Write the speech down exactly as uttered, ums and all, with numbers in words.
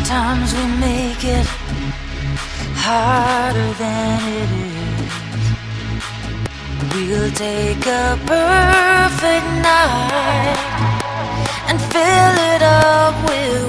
Sometimes we make it harder than it is. We'll take a perfect night and fill it up with